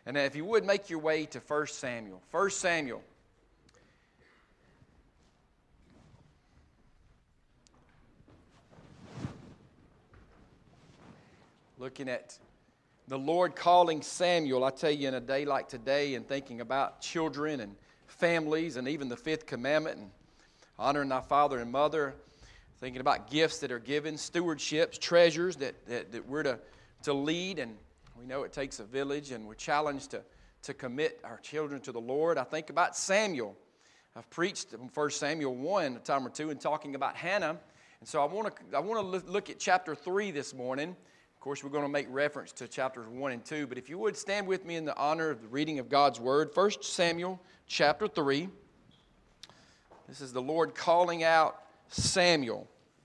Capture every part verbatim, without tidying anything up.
And if you would, make your way to First Samuel. First Samuel. Looking at the Lord calling Samuel, I tell you, in a day like today, and thinking about children and families and even the fifth commandment and honoring thy father and mother, thinking about gifts that are given, stewardships, treasures that, that, that we're to, to lead. And we know it takes a village, and we're challenged to, to commit our children to the Lord. I think about Samuel. I've preached from First Samuel one a time or two and talking about Hannah. And so I want to I want to look at chapter three this morning. Of course, we're going to make reference to chapters one and two, but if you would stand with me in the honor of the reading of God's Word. First Samuel chapter three. This is the Lord calling out Samuel.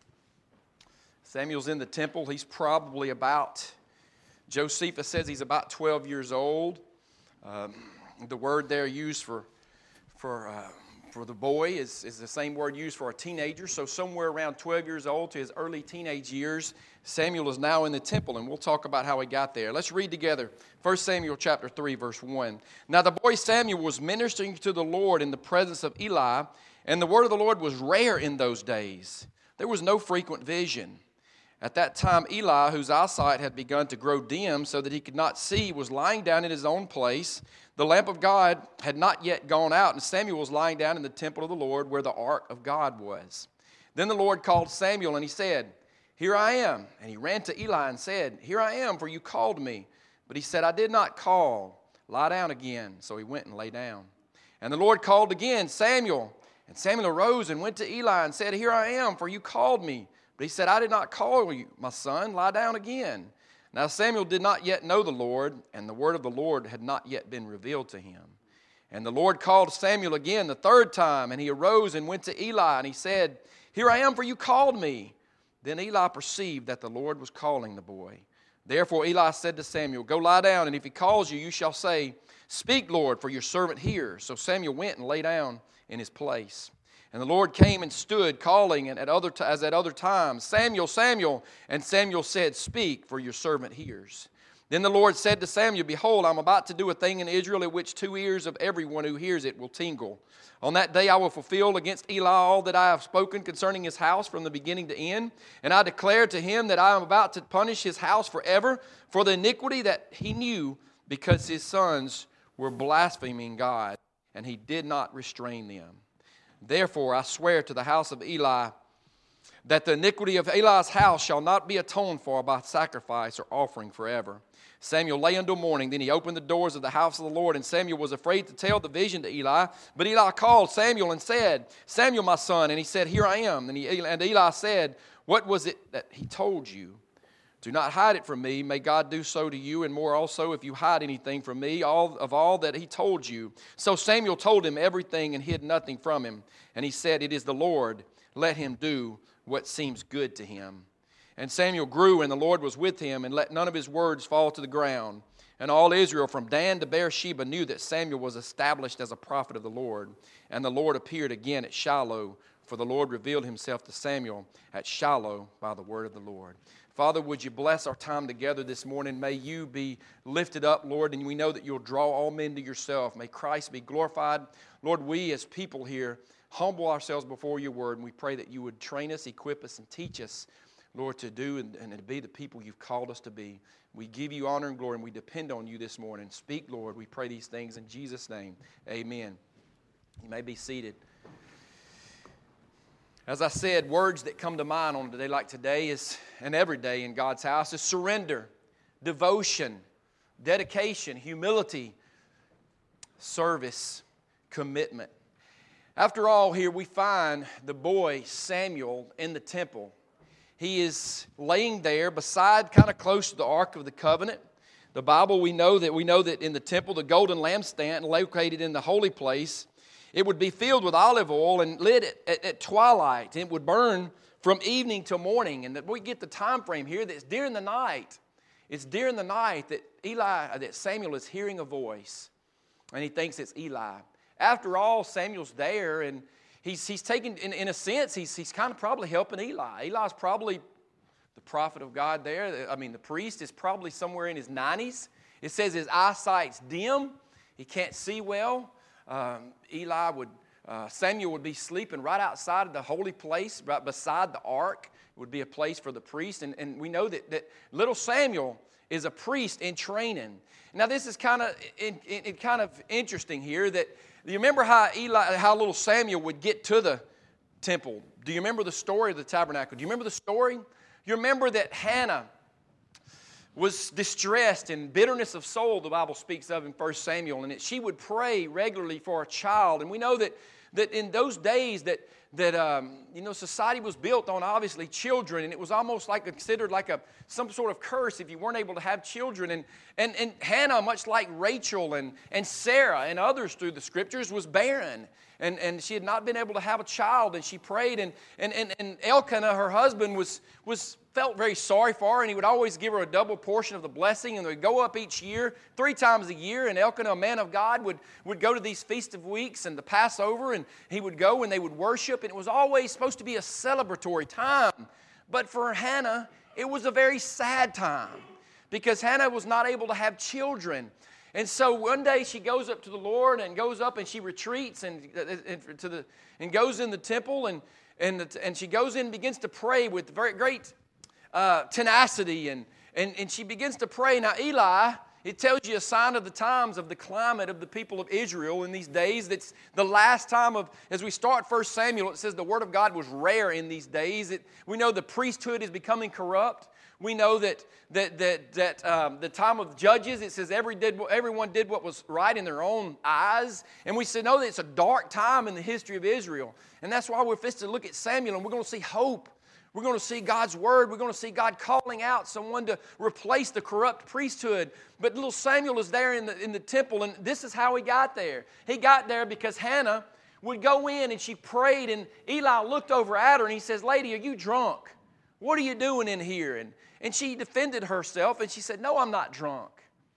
Samuel's in the temple. He's probably about, Josephus says he's about twelve years old. Um, the word there used for, for, uh, for the boy is, is the same word used for a teenager. So somewhere around twelve years old to his early teenage years, Samuel is now in the temple, and we'll talk about how he got there. Let's read together. First Samuel chapter three, verse one. Now the boy Samuel was ministering to the Lord in the presence of Eli, and the word of the Lord was rare in those days. There was no frequent vision. At that time, Eli, whose eyesight had begun to grow dim so that he could not see, was lying down in his own place. The lamp of God had not yet gone out, and Samuel was lying down in the temple of the Lord where the ark of God was. Then the Lord called Samuel, and he said, Here I am. And he ran to Eli and said, Here I am, for you called me. But he said, I did not call. Lie down again. So he went and lay down. And the Lord called again, Samuel. And Samuel arose and went to Eli and said, Here I am, for you called me. But he said, I did not call you, my son. Lie down again. Now Samuel did not yet know the Lord, and the word of the Lord had not yet been revealed to him. And the Lord called Samuel again the third time, and he arose and went to Eli, and he said, Here I am, for you called me. Then Eli perceived that the Lord was calling the boy. Therefore Eli said to Samuel, Go lie down, and if he calls you, you shall say, Speak, Lord, for your servant hears. So Samuel went and lay down in his place. And the Lord came and stood, calling and at other t- as at other times, Samuel, Samuel. And Samuel said, Speak, for your servant hears. Then the Lord said to Samuel, Behold, I am about to do a thing in Israel at which two ears of everyone who hears it will tingle. On that day I will fulfill against Eli all that I have spoken concerning his house from the beginning to end. And I declare to him that I am about to punish his house forever for the iniquity that he knew, because his sons were blaspheming God, and he did not restrain them. Therefore I swear to the house of Eli that the iniquity of Eli's house shall not be atoned for by sacrifice or offering forever. Samuel lay until morning. Then he opened the doors of the house of the Lord, and Samuel was afraid to tell the vision to Eli. But Eli called Samuel and said, Samuel, my son. And he said, Here I am. And, he, and Eli said, What was it that he told you? Do not hide it from me. May God do so to you, and more also if you hide anything from me, all of all that he told you. So Samuel told him everything and hid nothing from him. And he said, It is the Lord. Let him do what seems good to him. And Samuel grew, and the Lord was with him, and let none of his words fall to the ground. And all Israel from Dan to Beersheba knew that Samuel was established as a prophet of the Lord. And the Lord appeared again at Shiloh, for the Lord revealed himself to Samuel at Shiloh by the word of the Lord. Father, would you bless our time together this morning? May you be lifted up, Lord, and we know that you'll draw all men to yourself. May Christ be glorified. Lord, we as people here humble ourselves before your word, and we pray that you would train us, equip us, and teach us, Lord, to do and, and to be the people you've called us to be. We give you honor and glory, and we depend on you this morning. Speak, Lord. We pray these things in Jesus' name. Amen. You may be seated. As I said, words that come to mind on a day like today is, and every day in God's house, is surrender, devotion, dedication, humility, service, commitment. After all, here we find the boy Samuel in the temple. He is laying there beside, kind of close to the Ark of the Covenant. The Bible, we know that we know that in the temple, the golden lampstand located in the holy place, it would be filled with olive oil and lit at, at, at twilight. It would burn from evening till morning. And that we get the time frame here that it's during the night. It's during the night that Eli, that Samuel is hearing a voice, and he thinks it's Eli. After all, Samuel's there, and he's he's taking, in, in a sense, he's he's kind of probably helping Eli. Eli's probably the prophet of God there. I mean, the priest is probably somewhere in his nineties. It says his eyesight's dim. He can't see well. Um, Eli would, uh, Samuel would be sleeping right outside of the holy place, right beside the ark. It would be a place for the priest. And, and we know that, that little Samuel is a priest in training. Now this is kind of in, in, kind of interesting here that you remember how Eli, how little Samuel would get to the temple. Do you remember the story of the tabernacle? Do you remember the story? You remember that Hannah was distressed and bitterness of soul, the Bible speaks of in First Samuel, and that she would pray regularly for a child. And we know that, that in those days that, that um, you know, society was built on obviously children, and it was almost like considered like a some sort of curse if you weren't able to have children. And, and, and Hannah, much like Rachel and, and Sarah and others through the Scriptures, was barren. And, and she had not been able to have a child, and she prayed, and, and, and, and Elkanah, her husband, was, was felt very sorry for her, and he would always give her a double portion of the blessing, and they would go up each year, three times a year, and Elkanah, a man of God, would, would go to these Feast of Weeks and the Passover, and he would go and they would worship, and it was always supposed to be a celebratory time. But for Hannah, it was a very sad time, because Hannah was not able to have children. And so one day she goes up to the Lord and goes up and she retreats and, and, to the, and goes in the temple and, and, the, and she goes in and begins to pray with very great uh, tenacity. And, and, and she begins to pray. Now Eli, it tells you a sign of the times of the climate of the people of Israel in these days. That's the last time of, as we start First Samuel, it says the Word of God was rare in these days. It, we know the priesthood is becoming corrupt. We know that that that that um, the time of Judges, it says every did everyone did what was right in their own eyes, and we say no, that it's a dark time in the history of Israel, and that's why we're fixed to look at Samuel, and we're going to see hope. We're going to see God's Word. We're going to see God calling out someone to replace the corrupt priesthood. But little Samuel is there in the in the temple, and this is how he got there. He got there because Hannah would go in and she prayed, and Eli looked over at her and he says, "Lady, are you drunk? What are you doing in here?" And And she defended herself, and she said, "No, I'm not drunk.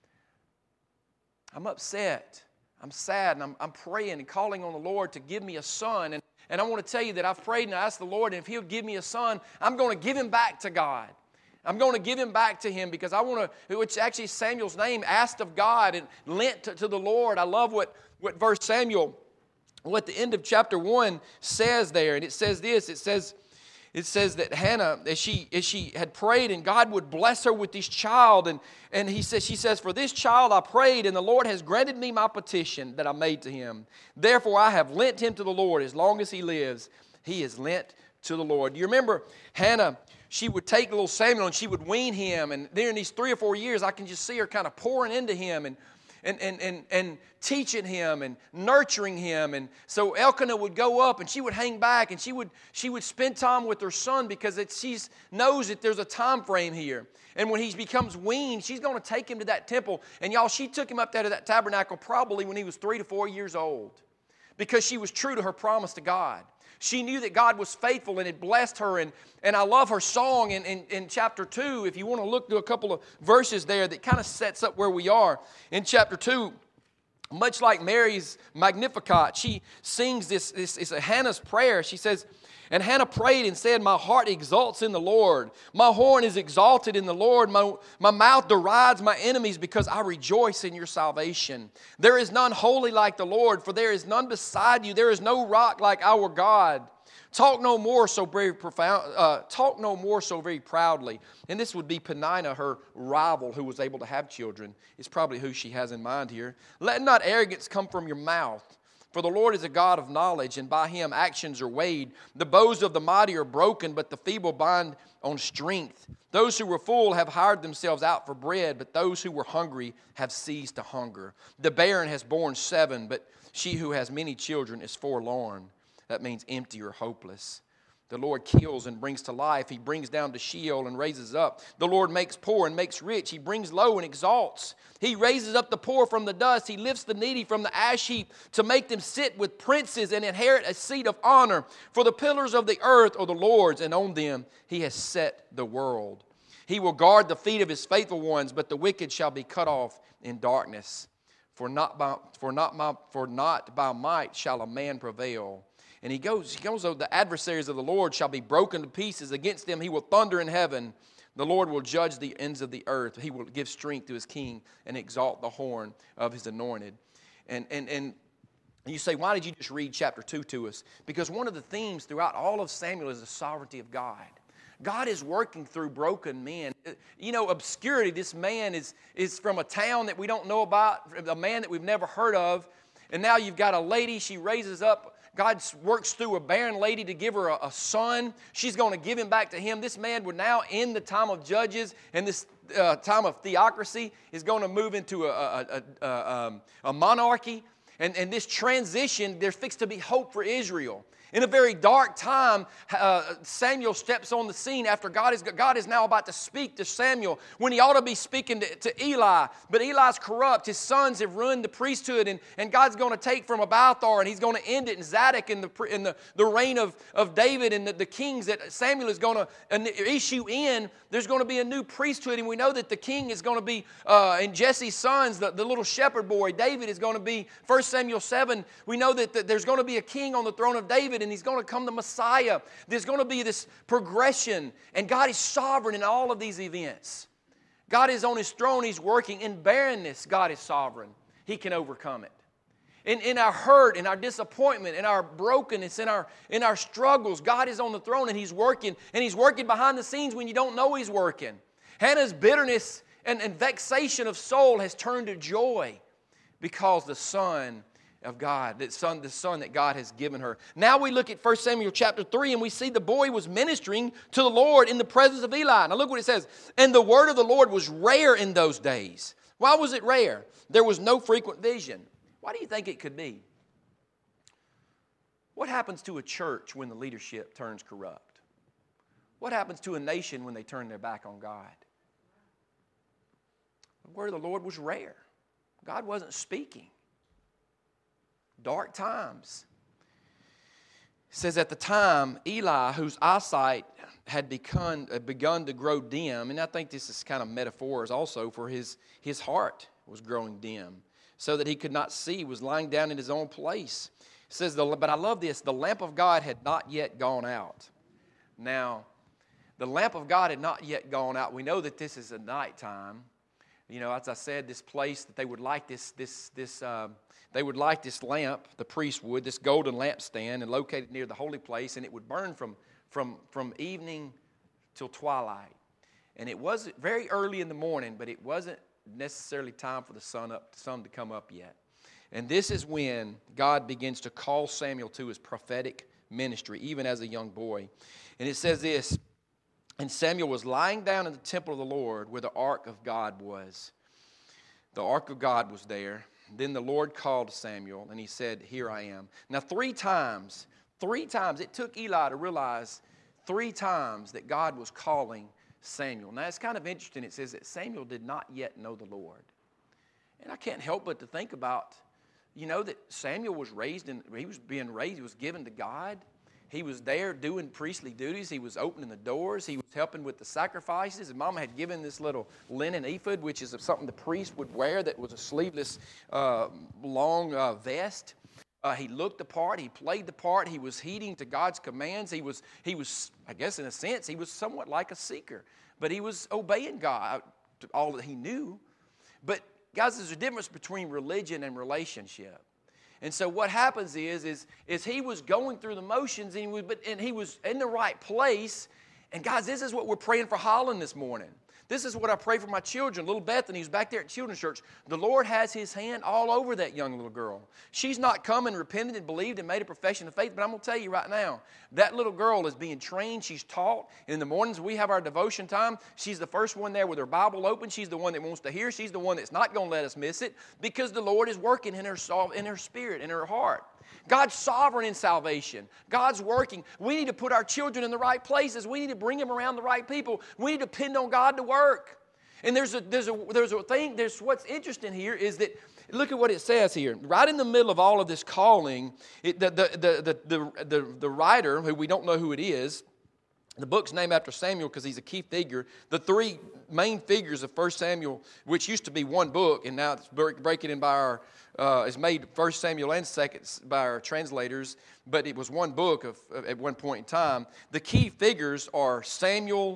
I'm upset. I'm sad, and I'm, I'm praying and calling on the Lord to give me a son. And, and I want to tell you that I've prayed and asked the Lord, and if He'll give me a son, I'm going to give him back to God. I'm going to give him back to Him because I want to," which actually Samuel's name, asked of God and lent to, to the Lord. I love what, what verse Samuel, what the end of chapter one says there. And it says this, it says, It says that Hannah, as she as she had prayed, and God would bless her with this child, and, and he says, she says, "For this child I prayed, and the Lord has granted me my petition that I made to Him. Therefore I have lent him to the Lord. As long as he lives, he is lent to the Lord." Do you remember Hannah? She would take little Samuel and she would wean him, and during these three or four years, I can just see her kind of pouring into him and And, and, and, and teaching him and nurturing him. And so Elkanah would go up and she would hang back and she would she would spend time with her son because she knows that there's a time frame here. And when he becomes weaned, she's going to take him to that temple. And y'all, she took him up there to that tabernacle probably when he was three to four years old because she was true to her promise to God. She knew that God was faithful and had blessed her. And, and I love her song in, in, in chapter two. If you want to look to a couple of verses there that kind of sets up where we are. In chapter two, much like Mary's Magnificat, she sings this, this it's a Hannah's prayer. She says, "And Hannah prayed and said, my heart exalts in the Lord. My horn is exalted in the Lord. My, my mouth derides my enemies because I rejoice in your salvation. There is none holy like the Lord, for there is none beside you. There is no rock like our God. Talk no more so very profound. Uh, talk no more so very proudly." And this would be Peninnah, her rival, who was able to have children. It's probably who she has in mind here. "Let not arrogance come from your mouth. For the Lord is a God of knowledge, and by Him actions are weighed. The bows of the mighty are broken, but the feeble bind on strength. Those who were full have hired themselves out for bread, but those who were hungry have ceased to hunger. The barren has borne seven, but she who has many children is forlorn." That means empty or hopeless. The Lord kills and brings to life. He brings down to Sheol and raises up. The Lord makes poor and makes rich. He brings low and exalts. He raises up the poor from the dust. He lifts the needy from the ash heap to make them sit with princes and inherit a seat of honor. For the pillars of the earth are the Lord's, and on them He has set the world. He will guard the feet of His faithful ones, but the wicked shall be cut off in darkness. For not by, for not my, for not by might shall a man prevail. And he goes, he goes, "The adversaries of the Lord shall be broken to pieces. Against them He will thunder in heaven. The Lord will judge the ends of the earth. He will give strength to his king and exalt the horn of his anointed. And, and, and you say, why did you just read chapter two to us? Because one of the themes throughout all of Samuel is the sovereignty of God. God is working through broken men. You know, obscurity, this man is, is from a town that we don't know about, a man that we've never heard of. And now you've got a lady, she raises up. God works through a barren lady to give her a, a son. She's going to give him back to him. This man would now end the time of judges, and this uh, time of theocracy is going to move into a, a, a, a, um, a monarchy. And, and this transition, there's fixed to be hope for Israel. In a very dark time, uh, Samuel steps on the scene after God is, God is now about to speak to Samuel when he ought to be speaking to, to Eli. But Eli's corrupt. His sons have ruined the priesthood, and, and God's going to take from Abiathar, and he's going to end it in Zadok in the, in the, the reign of, of David and the, the kings that Samuel is going to issue in. There's going to be a new priesthood, and we know that the king is going to be, uh, and Jesse's sons, the, the little shepherd boy, David is going to be, First Samuel seven, we know that, that there's going to be a king on the throne of David, and he's going to come the Messiah. There's going to be this progression, and God is sovereign in all of these events. God is on his throne. He's working. In barrenness, God is sovereign. He can overcome it. In, in our hurt, in our disappointment, in our brokenness, in our, in our struggles, God is on the throne, and he's working. And he's working behind the scenes when you don't know he's working. Hannah's bitterness and, and vexation of soul has turned to joy because the Son of God, the son, the son that God has given her. Now we look at First Samuel chapter three, and we see the boy was ministering to the Lord in the presence of Eli. Now look what it says. And the word of the Lord was rare in those days. Why was it rare? There was no frequent vision. Why do you think it could be? What happens to a church when the leadership turns corrupt? What happens to a nation when they turn their back on God? The word of the Lord was rare. God wasn't speaking. Dark times. It says at the time, Eli, whose eyesight had begun, begun to grow dim, and I think this is kind of metaphors also for his, his heart was growing dim, so that he could not see, was lying down in his own place. It says, but I love this, the lamp of God had not yet gone out. Now, the lamp of God had not yet gone out. We know that this is a nighttime. You know, as I said, this place that they would light this, this, this, uh, they would light this lamp, the priest would, this golden lampstand, and located near the holy place, and it would burn from, from, from evening till twilight. And it was very early in the morning, but it wasn't necessarily time for the sun up, sun to come up yet. And this is when God begins to call Samuel to his prophetic ministry, even as a young boy. And it says this, and Samuel was lying down in the temple of the Lord where the ark of God was. The ark of God was there. Then the Lord called Samuel, and he said, here I am. Now three times, three times, it took Eli to realize three times that God was calling Samuel. Now it's kind of interesting. It says that Samuel did not yet know the Lord. And I can't help but to think about, you know, that Samuel was raised, in, he was being raised, he was given to God. He was there doing priestly duties. He was opening the doors. He was helping with the sacrifices. And Mama had given this little linen ephod, which is something the priest would wear that was a sleeveless, uh, long uh, vest. Uh, he looked the part. He played the part. He was heeding to God's commands. He was, he was, I guess in a sense, he was somewhat like a seeker. But he was obeying God, all that he knew. But guys, there's a difference between religion and relationship. And so what happens is, is, is he was going through the motions, and he, was, but, and he was in the right place. And guys, this is what we're praying for Holland this morning. This is what I pray for my children. Little Bethany, who's back there at Children's Church. The Lord has his hand all over that young little girl. She's not come and repented and believed and made a profession of faith, but I'm going to tell you right now, that little girl is being trained. She's taught. And in the mornings we have our devotion time. She's the first one there with her Bible open. She's the one that wants to hear. She's the one that's not going to let us miss it, because the Lord is working in her soul, in her spirit, in her heart. God's sovereign in salvation. God's working. We need to put our children in the right places. We need to bring them around the right people. We need to depend on God to work. And there's a there's a there's a thing. There's what's interesting here is that look at what it says here. Right in the middle of all of this calling, it, the, the, the, the, the, the, the writer, who we don't know who it is, the book's named after Samuel because he's a key figure. The three main figures of First Samuel, which used to be one book, and now it's breaking in by our, uh, it's made First Samuel and Second by our translators, but it was one book of, of at one point in time. The key figures are Samuel,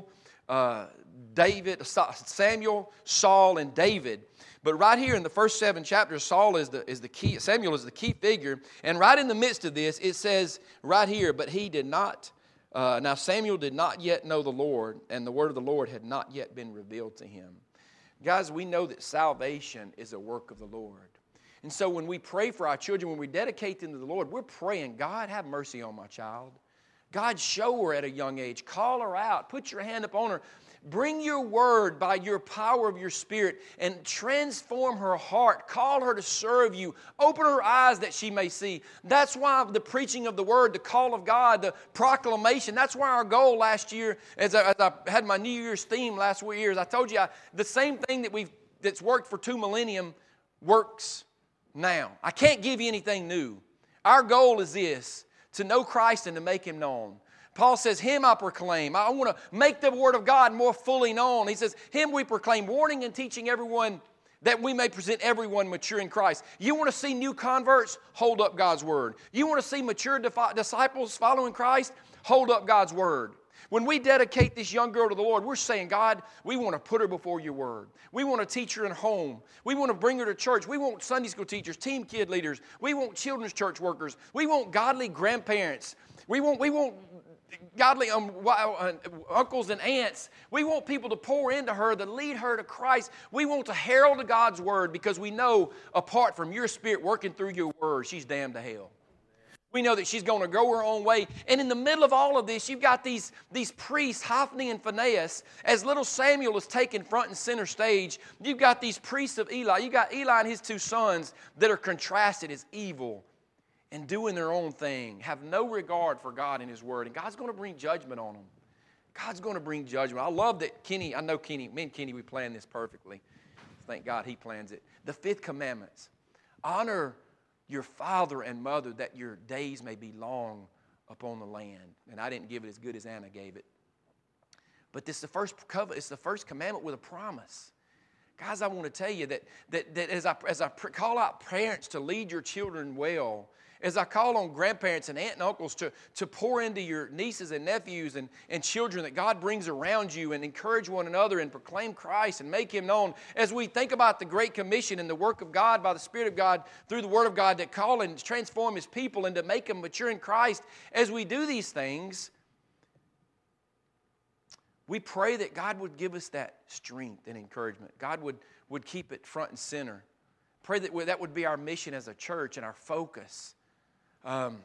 uh, David, Samuel, Saul, and David. But right here in the first seven chapters, Saul is the, is the key, Samuel is the key figure. And right in the midst of this, it says right here, but he did not, uh, now Samuel did not yet know the Lord, and the word of the Lord had not yet been revealed to him. Guys, we know that salvation is a work of the Lord. And so when we pray for our children, when we dedicate them to the Lord, we're praying, God, have mercy on my child. God, show her at a young age. Call her out. Put your hand upon her. Bring your word by your power of your Spirit and transform her heart. Call her to serve you. Open her eyes that she may see. That's why the preaching of the word, the call of God, the proclamation, that's why our goal last year, as I, as I had my New Year's theme last year, as I told you, I, the same thing that we've that's worked for two millennium works now. I can't give you anything new. Our goal is this, to know Christ and to make Him known. Paul says, Him I proclaim. I want to make the Word of God more fully known. He says, Him we proclaim, warning and teaching everyone that we may present everyone mature in Christ. You want to see new converts? Hold up God's Word. You want to see mature disciples following Christ? Hold up God's Word. When we dedicate this young girl to the Lord, we're saying, God, we want to put her before your word. We want to teach her in home. We want to bring her to church. We want Sunday school teachers, team kid leaders. We want children's church workers. We want godly grandparents. We want, we want godly um, uh, uncles and aunts. We want people to pour into her, to lead her to Christ. We want to herald God's word because we know apart from your Spirit working through your word, she's damned to hell. We know that she's going to go her own way. And in the middle of all of this, you've got these, these priests, Hophni and Phinehas. As little Samuel is taken front and center stage, you've got these priests of Eli. You've got Eli and his two sons that are contrasted as evil and doing their own thing, have no regard for God and His Word. And God's going to bring judgment on them. God's going to bring judgment. I love that Kenny, I know Kenny, me and Kenny, we plan this perfectly. Thank God he plans it. The fifth commandments. Honor your father and mother, that your days may be long upon the land. And I didn't give it as good as Anna gave it. But this is the first cover, it's the first commandment with a promise. Guys, I want to tell you that, that, that as I, as I call out parents to lead your children well, as I call on grandparents and aunt and uncles to, to pour into your nieces and nephews and, and children that God brings around you and encourage one another and proclaim Christ and make Him known. As we think about the Great Commission and the work of God by the Spirit of God through the Word of God that call and transform His people and to make them mature in Christ, as we do these things, we pray that God would give us that strength and encouragement. God would, would keep it front and center. Pray that we, that would be our mission as a church and our focus. Um,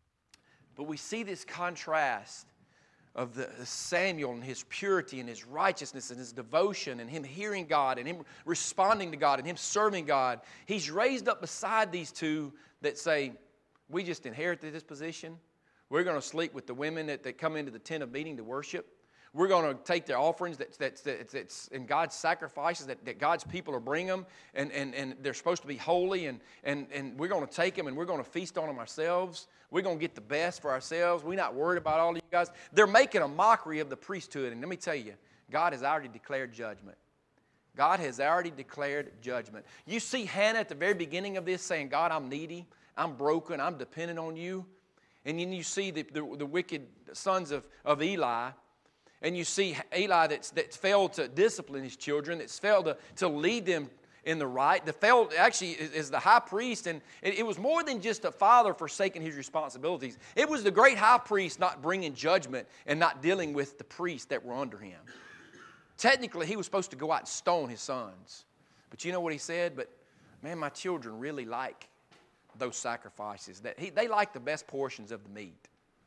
but we see this contrast of the Samuel and his purity and his righteousness and his devotion and him hearing God and him responding to God and him serving God. He's raised up beside these two that say, we just inherited this position. We're going to sleep with the women that, that come into the tent of meeting to worship. We're going to take their offerings that's, that's, that's, that's in God's sacrifices that, that God's people are bringing them, and, and, and they're supposed to be holy, and, and, and we're going to take them and we're going to feast on them ourselves. We're going to get the best for ourselves. We're not worried about all of you guys. They're making a mockery of the priesthood, and let me tell you, God has already declared judgment. God has already declared judgment. You see Hannah at the very beginning of this saying, God, I'm needy, I'm broken, I'm dependent on you. And then you see the, the, the wicked sons of, of Eli. And you see Eli that's, that's failed to discipline his children, that's failed to, to lead them in the right. The failed actually is, is the high priest, and it, it was more than just a father forsaking his responsibilities. It was the great high priest not bringing judgment and not dealing with the priests that were under him. Technically, he was supposed to go out and stone his sons. But you know what he said? But man, my children really like those sacrifices. That he, they like the best portions of the meat.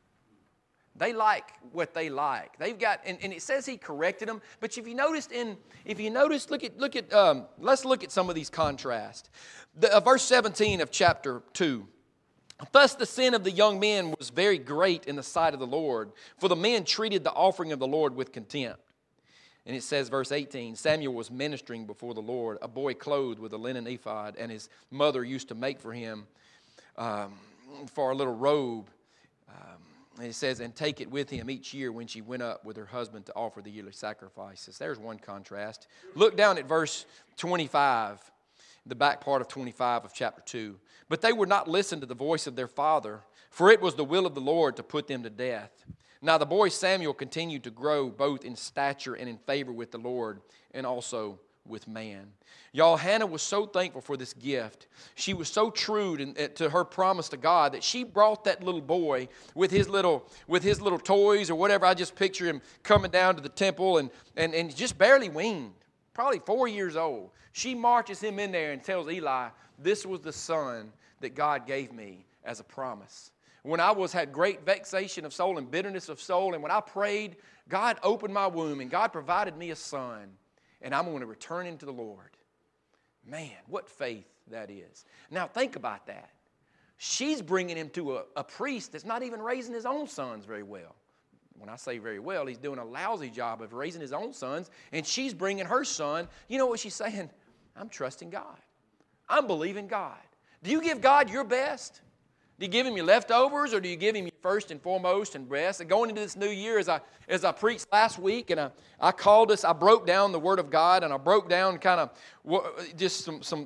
They like what they like. They've got, and, and it says he corrected them. But if you noticed in, if you noticed, look at, look at, um, let's look at some of these contrasts. The, uh, verse seventeen of chapter two. Thus the sin of the young men was very great in the sight of the Lord, for the men treated the offering of the Lord with contempt. And it says, verse eighteen, Samuel was ministering before the Lord, a boy clothed with a linen ephod, and his mother used to make for him um, for a little robe. Um, And it says, and take it with him each year when she went up with her husband to offer the yearly sacrifices. There's one contrast. Look down at verse twenty-five, the back part of twenty-five of chapter two. But they would not listen to the voice of their father, for it was the will of the Lord to put them to death. Now the boy Samuel continued to grow both in stature and in favor with the Lord and also with man. Y'all, Hannah was so thankful for this gift. She was so true to, to her promise to God that she brought that little boy with his little with his little toys or whatever. I just picture him coming down to the temple and, and, and just barely weaned, probably four years old. She marches him in there and tells Eli, this was the son that God gave me as a promise. When I was had great vexation of soul and bitterness of soul, and when I prayed, God opened my womb and God provided me a son, and I'm going to return him to the Lord. Man, what faith that is. Now think about that. She's bringing him to a, a priest that's not even raising his own sons very well. When I say very well, he's doing a lousy job of raising his own sons, and she's bringing her son. You know what she's saying? I'm trusting God. I'm believing God. Do you give God your best? Do you give him your leftovers, or do you give him your first and foremost and best? And going into this new year, as I as I preached last week, and I, I called this, I broke down the Word of God, and I broke down kind of just some some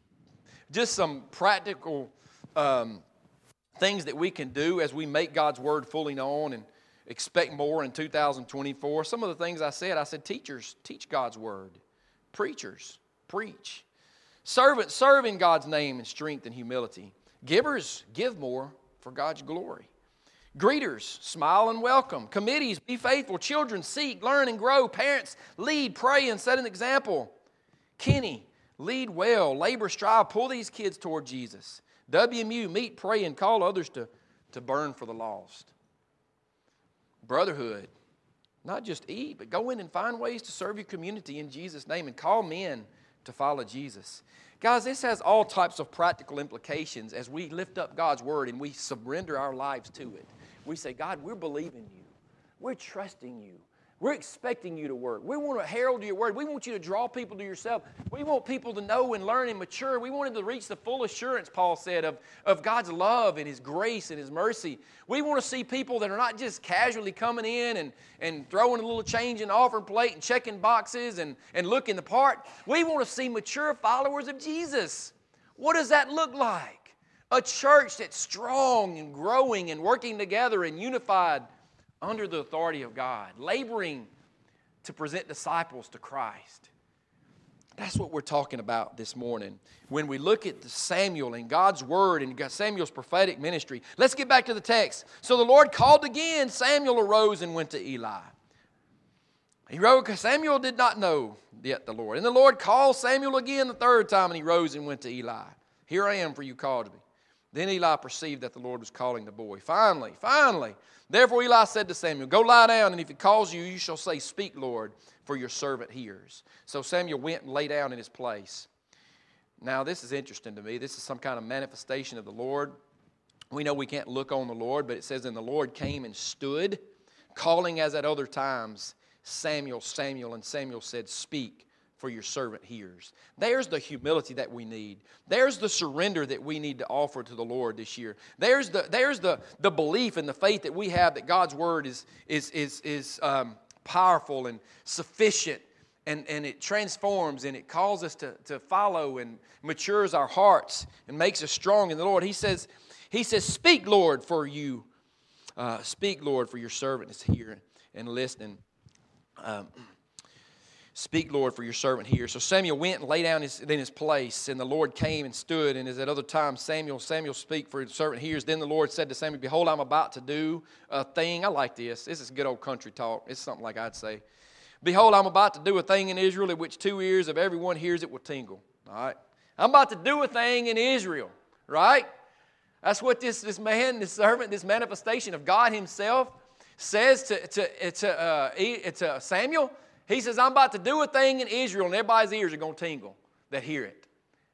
just some practical um, things that we can do as we make God's Word fully known and expect more in two thousand twenty-four. Some of the things I said, I said, teachers, teach God's Word. Preachers, preach. Servants, serve in God's name in strength and humility. Givers, give more for God's glory. Greeters, smile and welcome. Committees, be faithful. Children, seek, learn, and grow. Parents, lead, pray, and set an example. Kenny, lead well. Labor, strive. Pull these kids toward Jesus. W M U, meet, pray, and call others to, to burn for the lost. Brotherhood, not just eat, but go in and find ways to serve your community in Jesus' name and call men to follow Jesus. Guys, this has all types of practical implications as we lift up God's Word and we surrender our lives to it. We say, God, we're believing you. We're trusting you. We're expecting you to work. We want to herald your Word. We want you to draw people to yourself. We want people to know and learn and mature. We want them to reach the full assurance, Paul said, of, of God's love and His grace and His mercy. We want to see people that are not just casually coming in and, and throwing a little change in the offering plate and checking boxes and, and looking the part. We want to see mature followers of Jesus. What does that look like? A church that's strong and growing and working together and unified under the authority of God, laboring to present disciples to Christ. That's what we're talking about this morning. When we look at Samuel and God's Word and Samuel's prophetic ministry, let's get back to the text. So the Lord called again. Samuel arose and went to Eli. He rose, Samuel did not know yet the Lord. And the Lord called Samuel again the third time, and he rose and went to Eli. Here I am, for you called me. Then Eli perceived that the Lord was calling the boy. Finally, finally. Therefore Eli said to Samuel, go lie down, and if he calls you, you shall say, speak, Lord, for your servant hears. So Samuel went and lay down in his place. Now this is interesting to me. This is some kind of manifestation of the Lord. We know we can't look on the Lord, but it says, and the Lord came and stood, calling as at other times, Samuel, Samuel, and Samuel said, speak, for your servant hears. There's the humility that we need. There's the surrender that we need to offer to the Lord this year. There's the, there's the, the belief and the faith that we have that God's Word is, is, is, is um, powerful and sufficient, and, and it transforms and it calls us to, to follow and matures our hearts and makes us strong in the Lord. He says, he says, speak, Lord, for you. Uh, speak, Lord, for your servant is here and listening. Um, Speak, Lord, for your servant here. So Samuel went and lay down his, in his place, and the Lord came and stood. And as at other times, Samuel, Samuel, speak, for your servant hears. Then the Lord said to Samuel, behold, I'm about to do a thing. I like this. This is good old country talk. It's something like I'd say. Behold, I'm about to do a thing in Israel at which two ears of everyone hears it will tingle. All right? I'm about to do a thing in Israel, right? That's what this, this man, this servant, this manifestation of God Himself says to, to, to, uh, to Samuel. He says, I'm about to do a thing in Israel, and everybody's ears are going to tingle that hear it.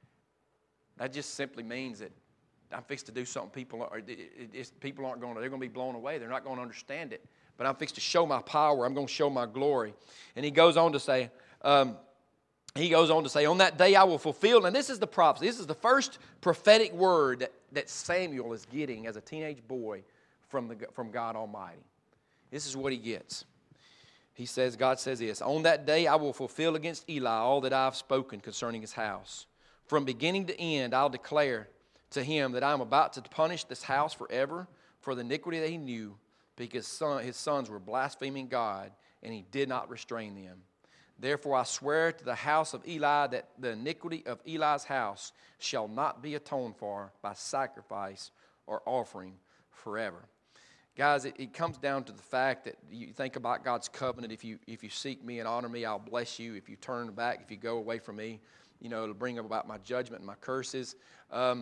That just simply means that I'm fixed to do something people, are, it, it, people aren't going to, they're going to be blown away. They're not going to understand it. But I'm fixed to show my power. I'm going to show my glory. And he goes on to say, um, he goes on to say, on that day I will fulfill, and this is the prophecy. This is the first prophetic word that, that Samuel is getting as a teenage boy from, the, from God Almighty. This is what he gets. He says, God says this, on that day I will fulfill against Eli all that I have spoken concerning his house. From beginning to end I'll declare to him that I am about to punish this house forever for the iniquity that he knew, because son, his sons were blaspheming God, and he did not restrain them. Therefore I swear to the house of Eli that the iniquity of Eli's house shall not be atoned for by sacrifice or offering forever. Guys, it, it comes down to the fact that you think about God's covenant. If you if you seek me and honor me, I'll bless you. If you turn back, if you go away from me, you know, it'll bring about my judgment and my curses. Um,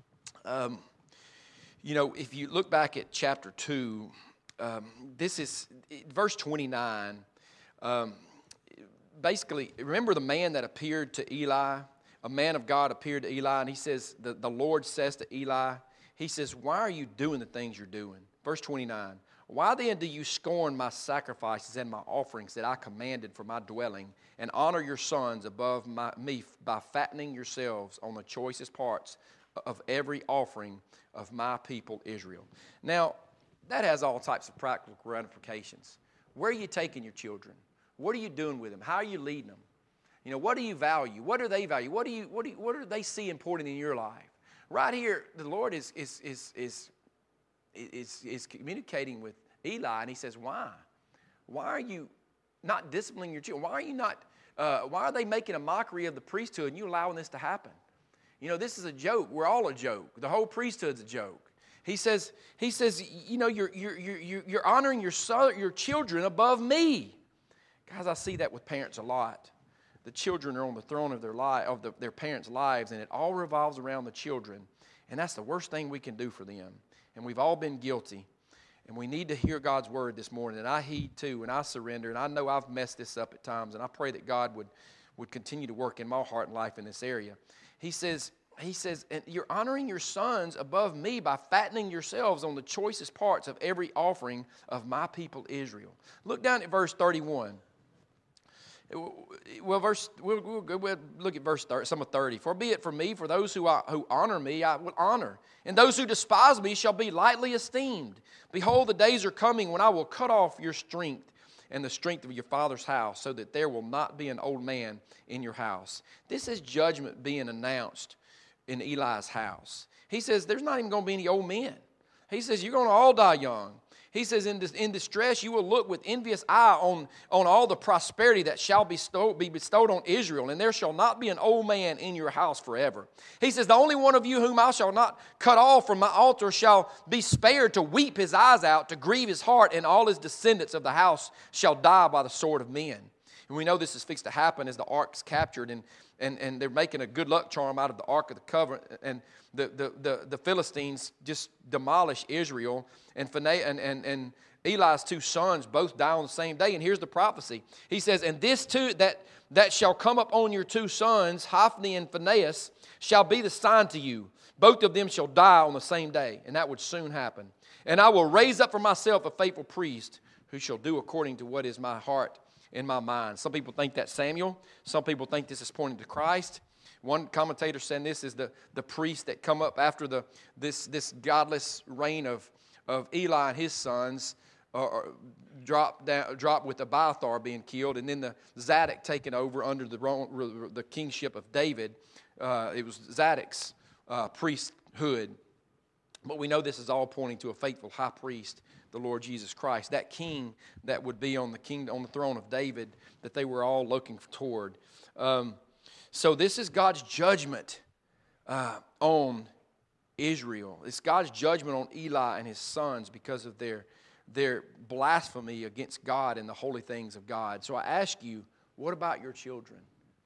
um, you know, if you look back at chapter two, um, this is verse twenty-nine. Um, basically, remember the man that appeared to Eli? A man of God appeared to Eli, and he says, the, the Lord says to Eli, he says, why are you doing the things you're doing? Verse twenty-nine, why then do you scorn my sacrifices and my offerings that I commanded for my dwelling, and honor your sons above my, me by fattening yourselves on the choicest parts of every offering of my people Israel? Now, that has all types of practical ramifications. Where are you taking your children? What are you doing with them? How are you leading them? You know, what do you value? What do they value? What do you what do you, what do they see important in your life? Right here, the Lord is is is is is, is communicating with Eli, and he says, why? Why are you not disciplining your children? Why are you not, uh, why are they making a mockery of the priesthood and you allowing this to happen? You know, this is a joke. We're all a joke. The whole priesthood's a joke. He says, he says, you know, you're, you're, you're, you're honoring your, son, your children above me. Guys, I see that with parents a lot. The children are on the throne of their life, of the, their parents' lives, and it all revolves around the children. And that's the worst thing we can do for them. And we've all been guilty. And we need to hear God's word this morning. And I heed too, and I surrender. And I know I've messed this up at times. And I pray that God would, would continue to work in my heart and life in this area. He says, he says, and you're honoring your sons above me by fattening yourselves on the choicest parts of every offering of my people Israel. Look down at verse thirty-one. Well, verse we'll, we'll, we'll look at verse thirty, some of thirty. For be it from me, for those who I, who honor me, I will honor, and those who despise me shall be lightly esteemed. Behold, the days are coming when I will cut off your strength and the strength of your father's house, so that there will not be an old man in your house. This is judgment being announced in Eli's house. He says there's not even going to be any old men. He says you're going to all die young. He says, in, this, in distress you will look with envious eye on, on all the prosperity that shall be bestowed, be bestowed on Israel, and there shall not be an old man in your house forever. He says, the only one of you whom I shall not cut off from my altar shall be spared to weep his eyes out, to grieve his heart, and all his descendants of the house shall die by the sword of men. And we know this is fixed to happen as the ark's captured, and, and, and they're making a good luck charm out of the Ark of the Covenant, and the, the, the, the Philistines just demolish Israel, and, and, and, and Eli's two sons both die on the same day. And here's the prophecy. He says, and this too, that, that shall come up on your two sons, Hophni and Phinehas, shall be the sign to you. Both of them shall die on the same day, and that would soon happen. And I will raise up for myself a faithful priest who shall do according to what is my heart in my mind. Some people think that's Samuel. Some people think this is pointing to Christ. One commentator said this is the, the priest that come up after the this this godless reign of, of Eli and his sons uh, drop down drop with Abiathar being killed, and then the Zadok taken over under the the kingship of David. Uh, it was Zadok's uh, priesthood. But we know this is all pointing to a faithful high priest, the Lord Jesus Christ, that king that would be on the king on the throne of David that they were all looking toward. Um, so this is God's judgment uh, on Israel. It's God's judgment on Eli and his sons because of their their blasphemy against God and the holy things of God. So I ask you, what about your children?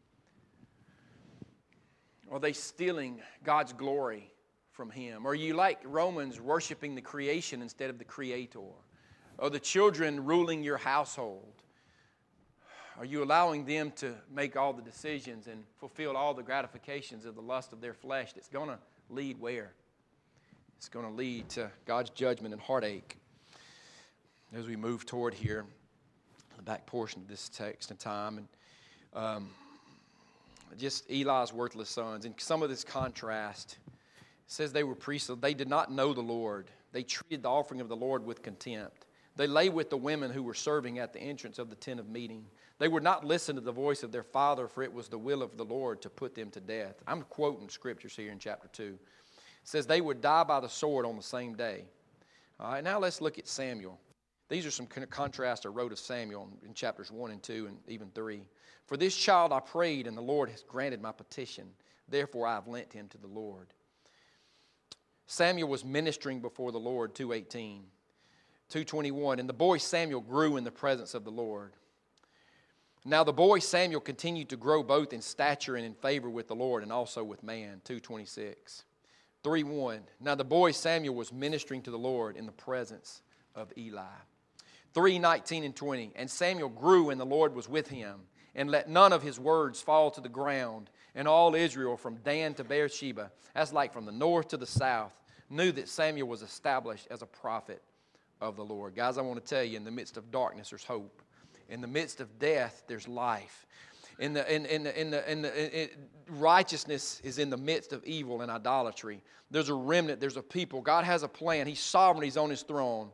Are they stealing God's glory from Him? Are you like Romans, worshiping the creation instead of the Creator? Are the children ruling your household? Are you allowing them to make all the decisions and fulfill all the gratifications of the lust of their flesh that's going to lead where? It's going to lead to God's judgment and heartache. As we move toward here, the back portion of this text and time, and um, just Eli's worthless sons, and some of this contrast. It says they were priests. They did not know the Lord. They treated the offering of the Lord with contempt. They lay with the women who were serving at the entrance of the tent of meeting. They would not listen to the voice of their father, for it was the will of the Lord to put them to death. I'm quoting scriptures here in chapter two. It says they would die by the sword on the same day. All right, now let's look at Samuel. These are some kind of contrasts I wrote of Samuel in chapters one and two and even three. For this child I prayed, and the Lord has granted my petition. Therefore I have lent him to the Lord. Samuel was ministering before the Lord, two eighteen. two twenty-one, and the boy Samuel grew in the presence of the Lord. Now the boy Samuel continued to grow both in stature and in favor with the Lord and also with man, two twenty-six. three one, now the boy Samuel was ministering to the Lord in the presence of Eli. three nineteen and twenty, and Samuel grew and the Lord was with him, and let none of his words fall to the ground. And all Israel from Dan to Beersheba, that's like from the north to the south, knew that Samuel was established as a prophet of the Lord. Guys, I want to tell you, in the midst of darkness, there's hope. In the midst of death, there's life. In the, in, in the, in the, in the, in, righteousness is in the midst of evil and idolatry. There's a remnant. There's a people. God has a plan. He's sovereign. He's on His throne.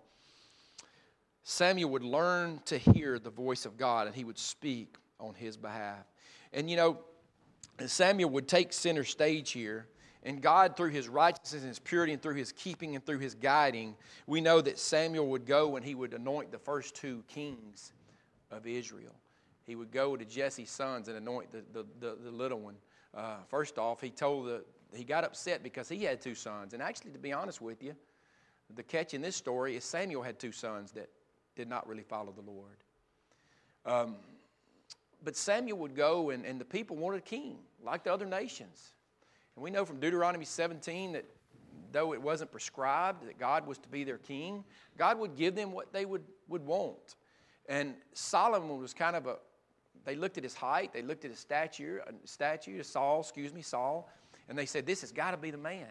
Samuel would learn to hear the voice of God, and he would speak on his behalf. And you know, Samuel would take center stage here. And God, through His righteousness and His purity and through His keeping and through His guiding, we know that Samuel would go and he would anoint the first two kings of Israel. He would go to Jesse's sons and anoint the, the, the, the little one. Uh, first off, he told the, he got upset because he had two sons. And actually, to be honest with you, the catch in this story is Samuel had two sons that did not really follow the Lord. Um, but Samuel would go and, and the people wanted a king like the other nations. And we know from Deuteronomy seventeen that though it wasn't prescribed that God was to be their king, God would give them what they would, would want. And Solomon was kind of a, they looked at his height, they looked at his stature, uh, statue, Saul, excuse me, Saul, and they said, this has got to be the man.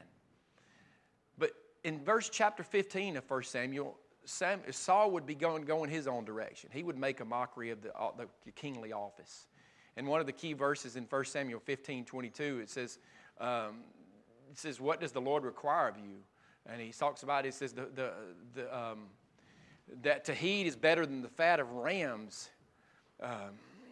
But in verse chapter fifteen of First Samuel, Sam, Saul would be going, going his own direction. He would make a mockery of the, uh, the kingly office. And one of the key verses in First Samuel fifteen twenty-two, it says, um, it says, what does the Lord require of you? And he talks about it, it says, the, the, the, um, that to heed is better than the fat of rams. Um,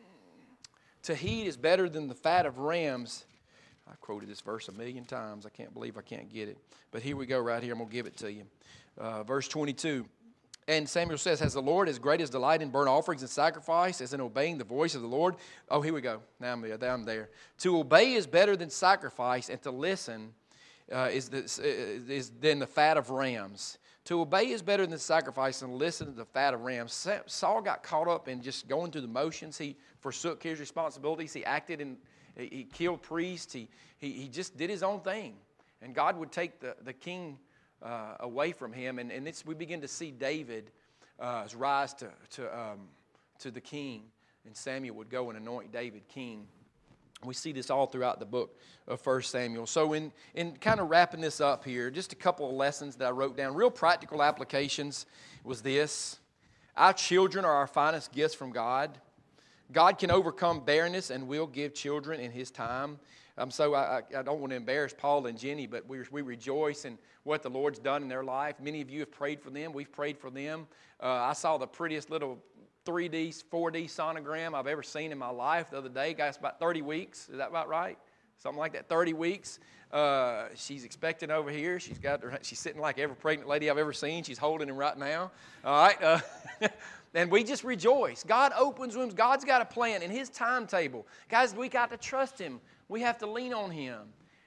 to heed is better than the fat of rams. I quoted this verse a million times. I can't believe I can't get it. But here we go right here. I'm going to give it to you. Uh, verse twenty-two. And Samuel says, has the Lord as great as delight in burnt offerings and sacrifice as in obeying the voice of the Lord? Oh, here we go. Now I'm there. Now I'm there. To obey is better than sacrifice, and to listen uh, is, the, is than the fat of rams. To obey is better than sacrifice, and listen to the fat of rams. Saul got caught up in just going through the motions. He forsook his responsibilities. He acted and he killed priests. He, he, he just did his own thing. And God would take the, the king uh, away from him. And, and it's, we begin to see David uh, rise to, to, um, to the king. And Samuel would go and anoint David king. We see this all throughout the book of First Samuel. So in, in kind of wrapping this up here, just a couple of lessons that I wrote down. Real practical applications was this. Our children are our finest gifts from God. God can overcome barrenness and will give children in His time. Um, so I, I don't want to embarrass Paul and Jenny, but we, we rejoice in what the Lord's done in their life. Many of you have prayed for them. We've prayed for them. Uh, I saw the prettiest little three D, four D sonogram I've ever seen in my life the other day. Guys, about thirty weeks. Is that about right? Something like that, thirty weeks. Uh, she's expecting over here. She's got her, she's sitting like every pregnant lady I've ever seen. She's holding him right now. All right. Uh, and we just rejoice. God opens wombs. God's got a plan in His timetable. Guys, we got to trust Him. We have to lean on Him.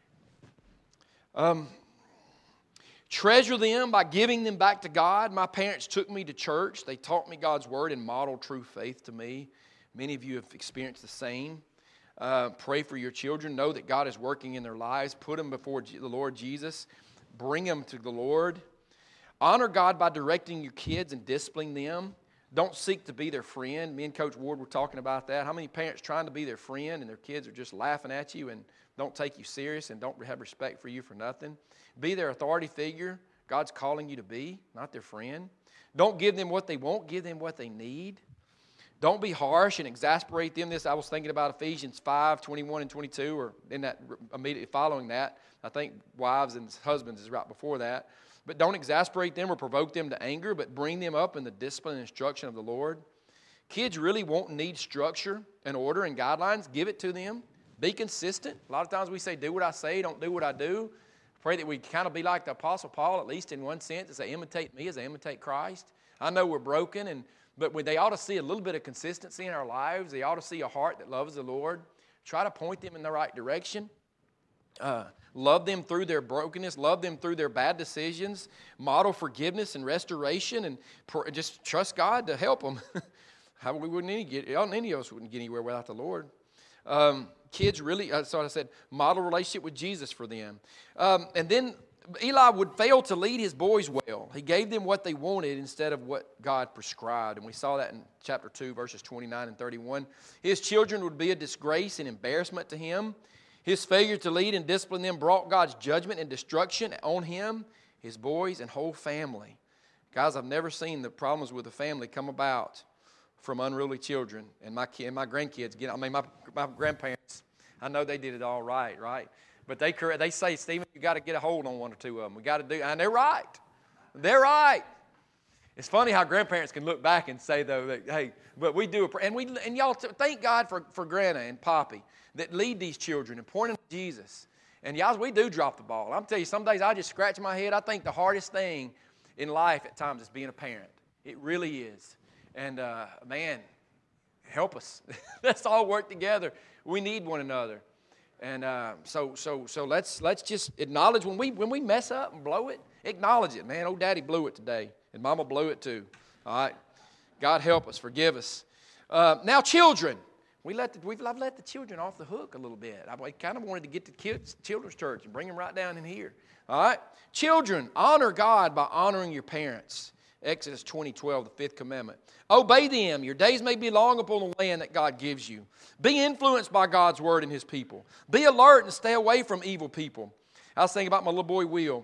Um, treasure them by giving them back to God. My parents took me to church. They taught me God's Word and modeled true faith to me. Many of you have experienced the same. Uh, pray for your children. Know that God is working in their lives. Put them before the Lord Jesus. Bring them to the Lord. Honor God by directing your kids and disciplining them. Don't seek to be their friend. Me and Coach Ward were talking about that. How many parents trying to be their friend and their kids are just laughing at you and don't take you serious and don't have respect for you for nothing? Be their authority figure. God's calling you to be, not their friend. Don't give them what they want. Give them what they need. Don't be harsh and exasperate them. This I was thinking about Ephesians five, twenty-one and twenty-two, or in that immediately following that. I think wives and husbands is right before that. But don't exasperate them or provoke them to anger, but bring them up in the discipline and instruction of the Lord. Kids really won't need structure and order and guidelines. Give it to them. Be consistent. A lot of times we say, do what I say, don't do what I do. Pray that we kind of be like the Apostle Paul, at least in one sense, as they imitate me, as they imitate Christ. I know we're broken, and but when they ought to see a little bit of consistency in our lives. They ought to see a heart that loves the Lord. Try to point them in the right direction. Uh, love them through their brokenness. Love them through their bad decisions. Model forgiveness and restoration, and pr- just trust God to help them. How we wouldn't any get? Any of us wouldn't get anywhere without the Lord. Um, kids really. That's what I said. Model relationship with Jesus for them, um, and then. Eli would fail to lead his boys well. He gave them what they wanted instead of what God prescribed. And we saw that in chapter two, verses twenty-nine and thirty-one. His children would be a disgrace and embarrassment to him. His failure to lead and discipline them brought God's judgment and destruction on him, his boys, and whole family. Guys, I've never seen the problems with the family come about from unruly children. And my kid, and my grandkids, get, I mean, my, my grandparents, I know they did it all right, right? But they they say, Stephen, you got to get a hold on one or two of them. We got to do, and they're right. They're right. It's funny how grandparents can look back and say, though, that, hey, but we do, a, and we and y'all thank God for, for Grandma and Poppy that lead these children and point them to Jesus. And y'all, we do drop the ball. I'm telling you, some days I just scratch my head. I think the hardest thing in life at times is being a parent. It really is. And uh, man, help us. Let's all work together. We need one another. And uh, so, so, so let's let's just acknowledge when we when we mess up and blow it. Acknowledge it, man. Old Daddy blew it today, and Mama blew it too. All right, God help us, forgive us. Uh, now, children, we let the, we've I've let the children off the hook a little bit. I kind of wanted to get to kids, children's church and bring them right down in here. All right, children, honor God by honoring your parents. Exodus twenty, twelve, the fifth commandment. Obey them. Your days may be long upon the land that God gives you. Be influenced by God's word and his people. Be alert and stay away from evil people. I was thinking about my little boy, Will.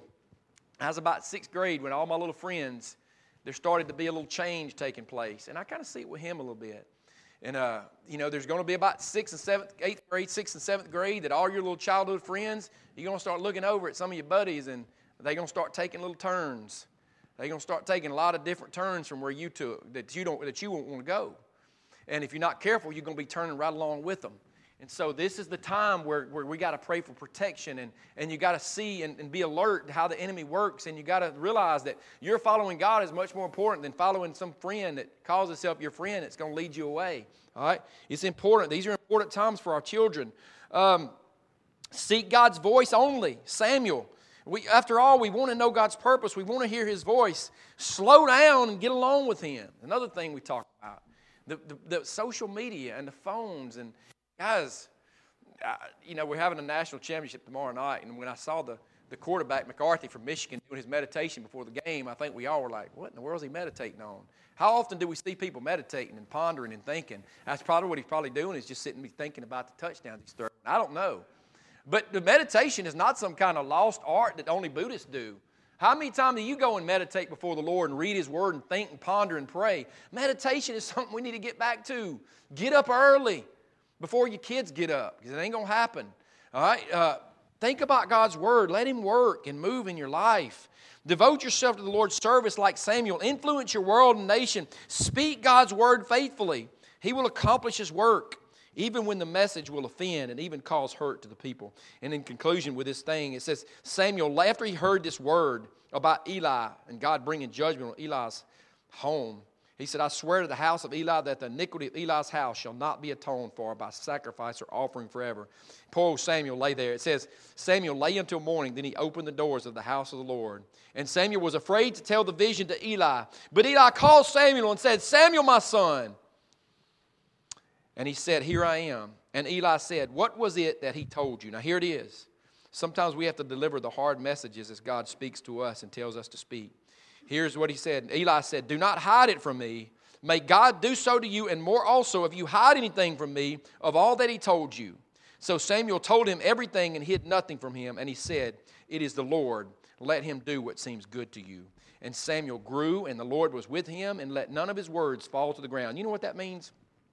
I was about sixth grade when all my little friends, there started to be a little change taking place. And I kind of see it with him a little bit. And, uh, you know, there's going to be about sixth and seventh, eighth grade, sixth and seventh grade that all your little childhood friends, you're going to start looking over at some of your buddies and they're going to start taking little turns. They're going to start taking a lot of different turns from where you took that you don't that you won't want to go. And if you're not careful, you're going to be turning right along with them. And so this is the time where, where we got to pray for protection, and, and you got to see and, and be alert to how the enemy works, and you got to realize that your following God is much more important than following some friend that calls himself your friend that's going to lead you away. All right? It's important. These are important times for our children. Um, seek God's voice only. Samuel. We, after all, we want to know God's purpose. We want to hear his voice. Slow down and get along with him. Another thing we talk about, the, the, the social media and the phones. And guys, I, you know, we're having a national championship tomorrow night. And when I saw the, the quarterback, McCarthy from Michigan, doing his meditation before the game, I think we all were like, what in the world is he meditating on? How often do we see people meditating and pondering and thinking? That's probably what he's probably doing, is just sitting and thinking about the touchdowns he's throwing. I don't know. But the meditation is not some kind of lost art that only Buddhists do. How many times do you go and meditate before the Lord and read his word and think and ponder and pray? Meditation is something we need to get back to. Get up early before your kids get up, because it ain't going to happen. All right? Uh, think about God's word. Let him work and move in your life. Devote yourself to the Lord's service like Samuel. Influence your world and nation. Speak God's word faithfully. He will accomplish his work, even when the message will offend and even cause hurt to the people. And in conclusion with this thing, it says, Samuel, after he heard this word about Eli and God bringing judgment on Eli's home, he said, I swear to the house of Eli that the iniquity of Eli's house shall not be atoned for by sacrifice or offering forever. Poor old Samuel lay there. It says, Samuel lay until morning, then he opened the doors of the house of the Lord. And Samuel was afraid to tell the vision to Eli. But Eli called Samuel and said, Samuel, my son. And he said, here I am. And Eli said, what was it that he told you? Now here it is. Sometimes we have to deliver the hard messages as God speaks to us and tells us to speak. Here's what he said. Eli said, do not hide it from me. May God do so to you and more also if you hide anything from me of all that he told you. So Samuel told him everything and hid nothing from him. And he said, it is the Lord. Let him do what seems good to you. And Samuel grew and the Lord was with him and let none of his words fall to the ground. You know what that means?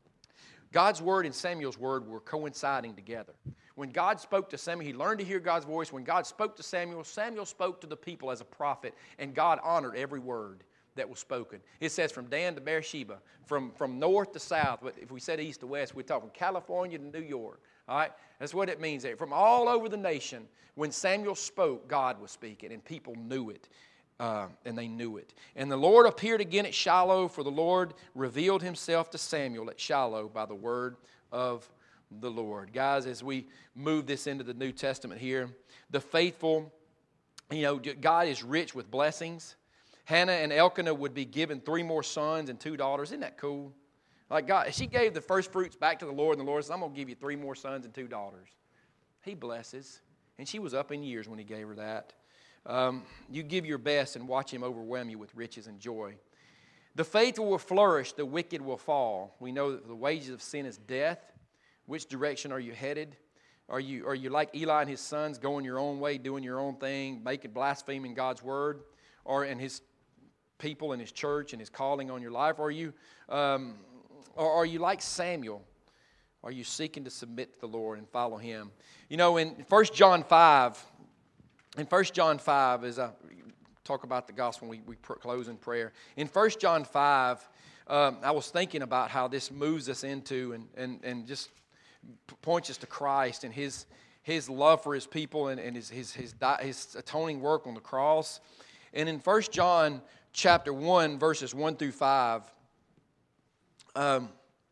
God's word and Samuel's word were coinciding together. When God spoke to Samuel, he learned to hear God's voice. When God spoke to Samuel, Samuel spoke to the people as a prophet, and God honored every word that was spoken. It says from Dan to Beersheba, from, from north to south. But if we said east to west, we're talking California to New York. All right? That's what it means there. From all over the nation, when Samuel spoke, God was speaking, and people knew it. Uh, and they knew it. And the Lord appeared again at Shiloh, for the Lord revealed himself to Samuel at Shiloh by the word of the Lord. Guys, as we move this into the New Testament here, the faithful, you know, God is rich with blessings. Hannah and Elkanah would be given three more sons and two daughters. Isn't that cool? Like God, she gave the first fruits back to the Lord, and the Lord said, I'm going to give you three more sons and two daughters. He blesses. And she was up in years when he gave her that. Um, you give your best and watch him overwhelm you with riches and joy. The faithful will flourish, the wicked will fall. We know that the wages of sin is death. Which direction are you headed? Are you, are you like Eli and his sons, going your own way, doing your own thing, making blaspheming God's word? Or in his people and his church and his calling on your life? Or are you, um, or are you like Samuel? Are you seeking to submit to the Lord and follow him? You know, in First John five, in First John five, as I talk about the gospel, we, we close in prayer. In First John five, um, I was thinking about how this moves us into and, and, and just points us to Christ and his, his love for his people and, and his, his, his, his atoning work on the cross. And in First John chapter one, verses one through five, um,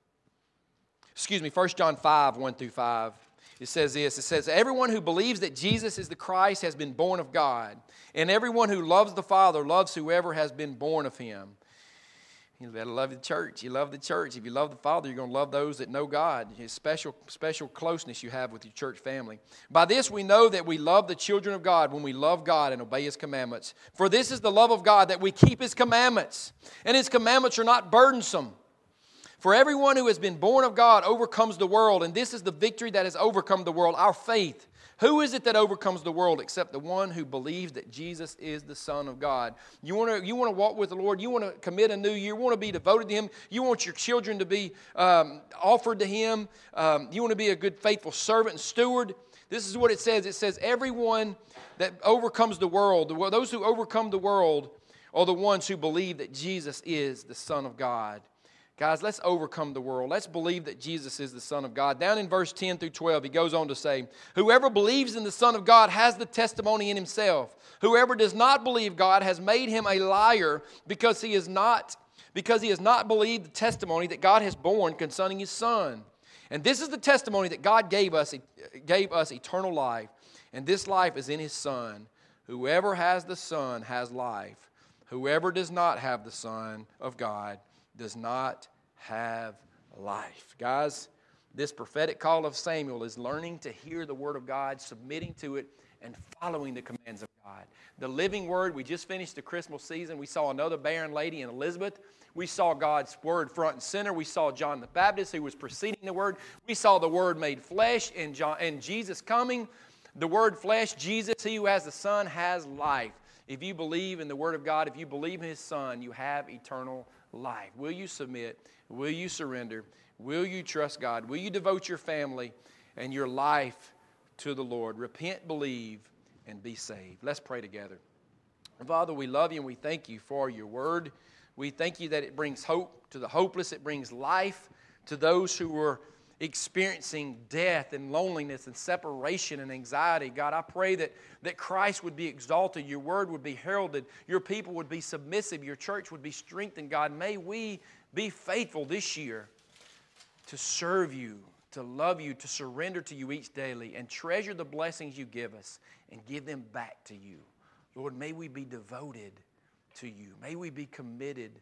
excuse me, First John five, one through five, it says this, it says, everyone who believes that Jesus is the Christ has been born of God, and everyone who loves the Father loves whoever has been born of him. You better love the church. You love the church. If you love the Father, you're going to love those that know God. His special, special closeness you have with your church family. By this we know that we love the children of God when we love God and obey his commandments. For this is the love of God, that we keep his commandments, and his commandments are not burdensome. For everyone who has been born of God overcomes the world, and this is the victory that has overcome the world, our faith. Who is it that overcomes the world except the one who believes that Jesus is the Son of God? You want to you want to walk with the Lord? You want to commit a new year? You want to be devoted to him? You want your children to be um, offered to him? Um, you want to be a good, faithful servant and steward? This is what it says. It says, everyone that overcomes the world, those who overcome the world are the ones who believe that Jesus is the Son of God. Guys, let's overcome the world. Let's believe that Jesus is the Son of God. Down in verse ten through twelve, he goes on to say, whoever believes in the Son of God has the testimony in himself. Whoever does not believe God has made him a liar, because he is not, because he has not believed the testimony that God has borne concerning his Son. And this is the testimony that God gave us, gave us eternal life. And this life is in his Son. Whoever has the Son has life. Whoever does not have the Son of God does not have life. Guys, this prophetic call of Samuel is learning to hear the word of God, submitting to it, and following the commands of God. The living word, we just finished the Christmas season. We saw another barren lady in Elizabeth. We saw God's word front and center. We saw John the Baptist who was preceding the word. We saw the word made flesh and, John, and Jesus coming. The word flesh, Jesus, he who has the Son has life. If you believe in the word of God, if you believe in his Son, you have eternal life. Will you submit? Will you surrender? Will you trust God? Will you devote your family and your life to the Lord? Repent, believe, and be saved. Let's pray together. Father, we love you and we thank you for your word. We thank you that it brings hope to the hopeless. It brings life to those who are experiencing death and loneliness and separation and anxiety. God, I pray that, that Christ would be exalted, your word would be heralded, your people would be submissive, your church would be strengthened. God, may we be faithful this year to serve you, to love you, to surrender to you each daily, and treasure the blessings you give us and give them back to you. Lord, may we be devoted to you. May we be committed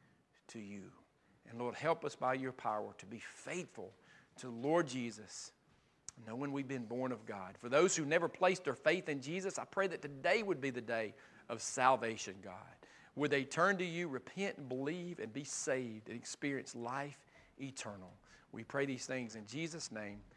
to you. And Lord, help us by your power to be faithful to Lord Jesus, knowing we've been born of God. For those who never placed their faith in Jesus, I pray that today would be the day of salvation, God. Would they turn to you, repent and believe and be saved and experience life eternal. We pray these things in Jesus' name.